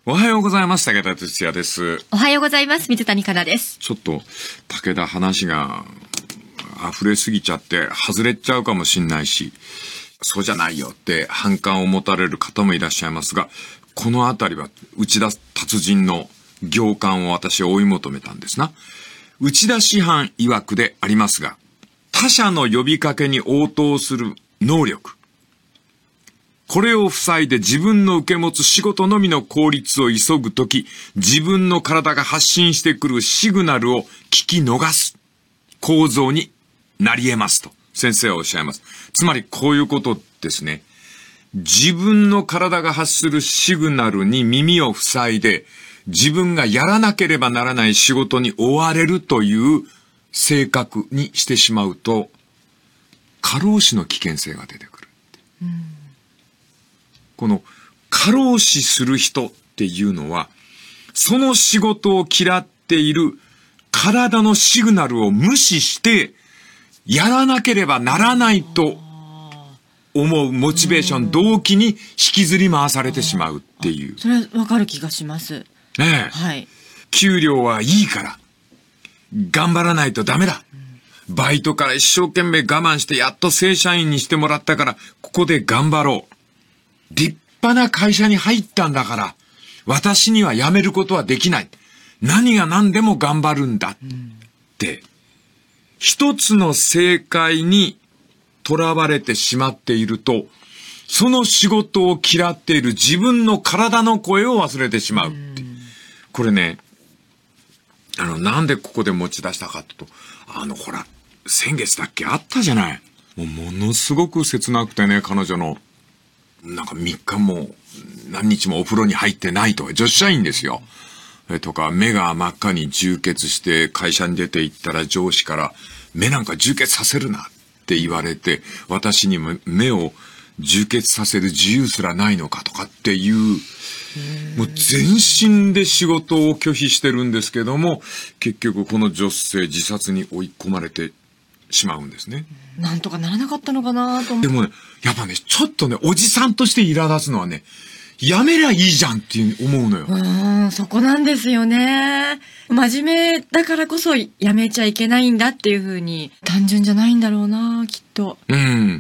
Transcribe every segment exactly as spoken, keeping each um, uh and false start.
おはようございます。武田哲也です。 おはようございます。水谷香奈です。 ちょっと武田話が溢れすぎちゃって外れちゃうかもしんないし、そうじゃないよって反感を持たれる方もいらっしゃいますが、このあたりは内田達人の行間を私は追い求めたんですな。内田師範曰くでありますが、他者の呼びかけに応答する能力、これを塞いで自分の受け持つ仕事のみの効率を急ぐとき、自分の体が発信してくるシグナルを聞き逃す構造になり得ますと先生はおっしゃいます。つまりこういうことですね。自分の体が発するシグナルに耳を塞いで、自分がやらなければならない仕事に追われるという性格にしてしまうと、過労死の危険性が出てくる。うん、この過労死する人っていうのは、その仕事を嫌っている体のシグナルを無視してやらなければならないと思うモチベーション、動機に引きずり回されてしまうっていう。 それはわかる気がします。 ねえ。 はい。 給料はいいから頑張らないとダメだ。バイトから一生懸命我慢してやっと正社員にしてもらったから、ここで頑張ろう。立派な会社に入ったんだから、私には辞めることはできない。何が何でも頑張るんだって、うん、一つの正解にとらわれてしまっていると、その仕事を嫌っている自分の体の声を忘れてしまうって。うん、これね、あの、なんでここで持ち出したかと、あの、ほら、先月だっけあったじゃない。もうものすごく切なくてね、彼女の。なんかみっかも何日もお風呂に入ってないとか、女子社員ですよ。えとか、目が真っ赤に充血して会社に出て行ったら上司から目なんか充血させるなって言われて、私にも目を充血させる自由すらないのかとかっていう、もう全身で仕事を拒否してるんですけども、結局この女性自殺に追い込まれてしまうんですね。 なんとかならなかったのかなと思う。 でもね、やっぱね、ちょっとね、おじさんとして苛立つのはね、やめりゃいいじゃんっていう思うのよ。 うーん、そこなんですよね。真面目だからこそやめちゃいけないんだっていう風に、単純じゃないんだろうな、きっと。 うん。うん、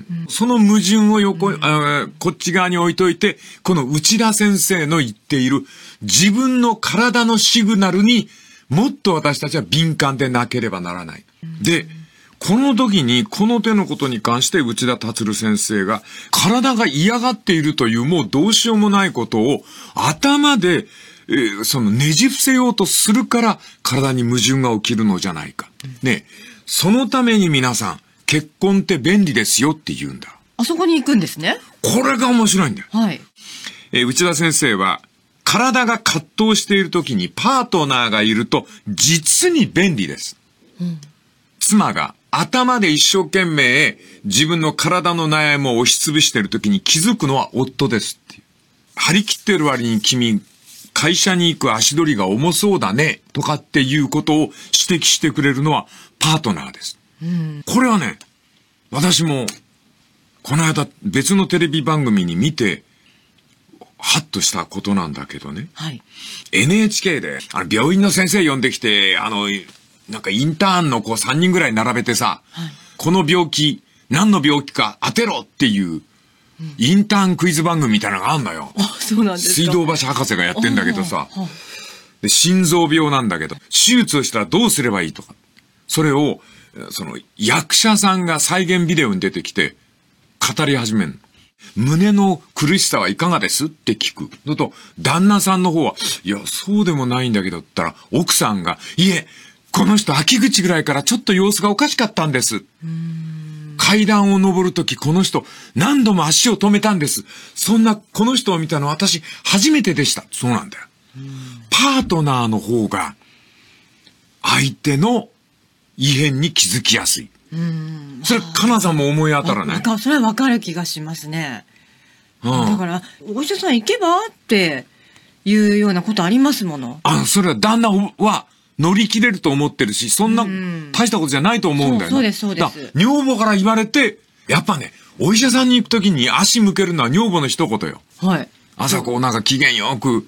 その矛盾を横、うん、あ、こっち側に置いといて、この内田先生の言っている自分の体のシグナルにもっと私たちは敏感でなければならない。うん、で、この時にこの手のことに関して内田達先生が体が嫌がっているというもうどうしようもないことを頭で、えー、そのねじ伏せようとするから体に矛盾が起きるのじゃないか。ね、そのために皆さん結婚って便利ですよって言うんだ。 あそこに行くんですね。 これが面白いんだよ。 はい。 えー、内田先生は体が葛藤している時にパートナーがいると実に便利です。うん、妻が頭で一生懸命自分の体の悩みを押しつぶしているときに気づくのは夫ですっていう。張り切ってる割に君、会社に行く足取りが重そうだねとかっていうことを指摘してくれるのはパートナーです。うん、これはね、私もこの間別のテレビ番組に見て、ハッとしたことなんだけどね。はい、エヌエイチケー であの病院の先生呼んできて、あの、なんかインターンの子さんにんぐらい並べてさ、はい、この病気、何の病気か当てろっていう、うん、インターンクイズ番組みたいなのがあんのよ。 あ、そうなんですか。 水道橋博士がやってんだけどさ、で心臓病なんだけど、手術をしたらどうすればいいとか。それを、その役者さんが再現ビデオに出てきて、語り始める。胸の苦しさはいかがですって聞く。だと、旦那さんの方は、いや、そうでもないんだけどって言ったら、奥さんが、いえ、この人秋口ぐらいからちょっと様子がおかしかったんです。うーん、階段を登るときこの人何度も足を止めたんです。そんなこの人を見たの私初めてでした。そうなんだよ。パートナーの方が相手の異変に気づきやすい。うーん、それかなさんも思い当たらない？ それはわかる気がしますね。うん、だからお医者さん行けばっていうようなことありますもの。 あ、それは旦那は乗り切れると思ってるし、そんな大したことじゃないと思うんだよね。 そうです、そうです。 女房から言われて、やっぱね、お医者さんに行くときに足向けるのは女房の一言よ。はい。朝こうなんか機嫌よく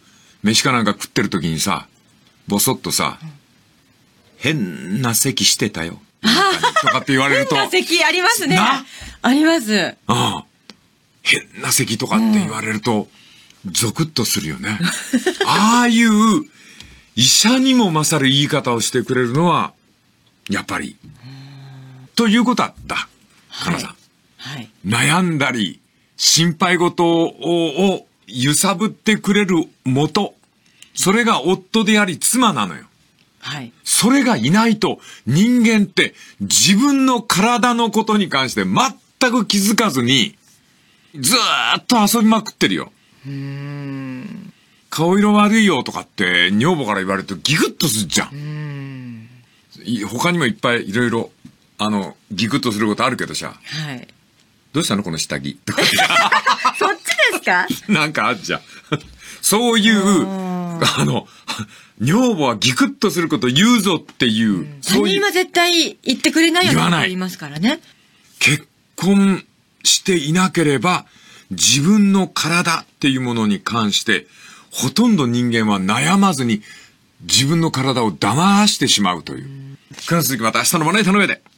飯かなんか食ってる時にさ、ボソッとさ、うん、変な席してたよ。とかって言われると。 変な席ありますね。あります。 ああ。変な席とかって言われると、ゾクッとするよね。ああいう医者にも勝る言い方をしてくれるのは、やっぱり。ということだった。かなさん。 はい。 悩んだり、心配事を、を揺さぶってくれる元。それが夫であり妻なのよ。 はい。 それがいないと人間って自分の体のことに関して全く気づかずにずーっと遊びまくってるよ。 うーん。 顔色悪いよとかって女房から言われるとギクッとするじゃん。 うーん。 他にもいっぱいいろいろあのギクッとすることあるけどさ。 はい。 どうしたのこの下着とか。 そっちですか？ なんかあっちゃん。そういうあの。女房はギクッとすること言うぞっていう。うん、 他人は絶対言ってくれないよねって言いますからね。 結婚していなければ自分の体っていうものに関してほとんど人間は悩まずに自分の体を騙してしまうという。うん、この続きまた明日のまな板の上で。